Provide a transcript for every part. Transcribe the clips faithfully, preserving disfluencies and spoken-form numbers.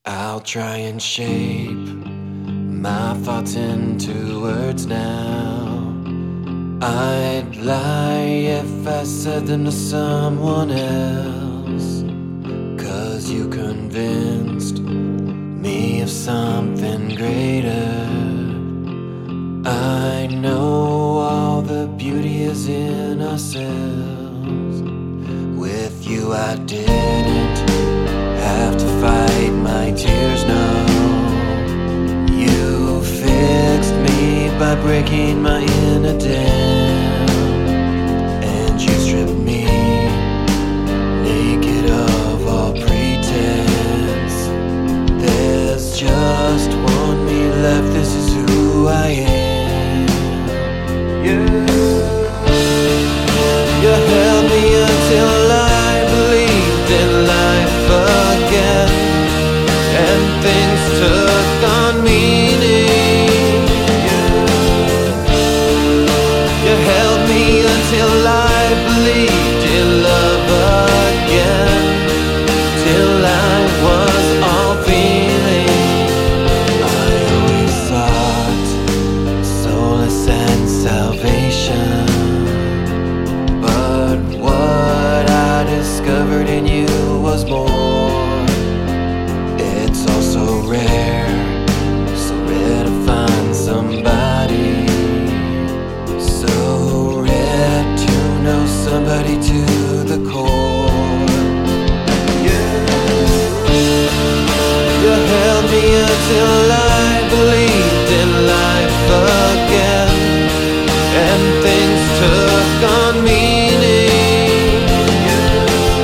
I'll try and shape my thoughts into words now. I'd lie if I said them to someone else, 'cause you convinced me of something greater. I know all the beauty is in ourselves. With you I didn't have to fight my tears, no. You fixed me by breaking my inner dam, and you stripped me naked of all pretense. There's just one me left, this is who I am. Yeah. You held me until I believed in life again, and things took on meaning. Yeah. You held me until I believed in love again, till I was all feeling. I always sought solace and salvation, but what I discovered in you was more. It's all so rare, so rare to find somebody, so rare to know somebody to the core. Yeah. You held me until I believed in life again, and things took on meaning. Yeah.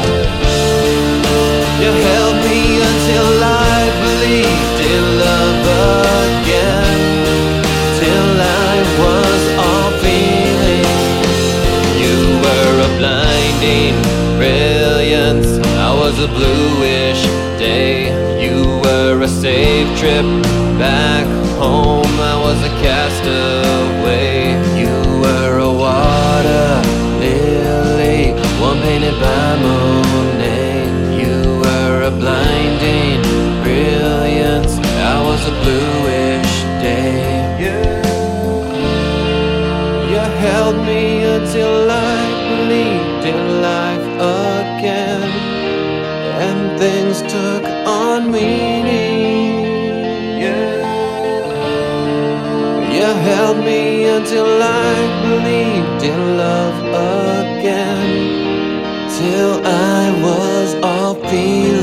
You held me until I believed in love again, till I was all feeling. You were a blinding brilliance, I was a bluish day. You were a safe trip back home, I was a castaway. You were a water lily, one painted by Monet. You were a blinding brilliance, I was a bluish day. Yeah. You held me until I believed in life again, and things took on meaning. Yeah. You held me until I believed in love again, till I was all feeling.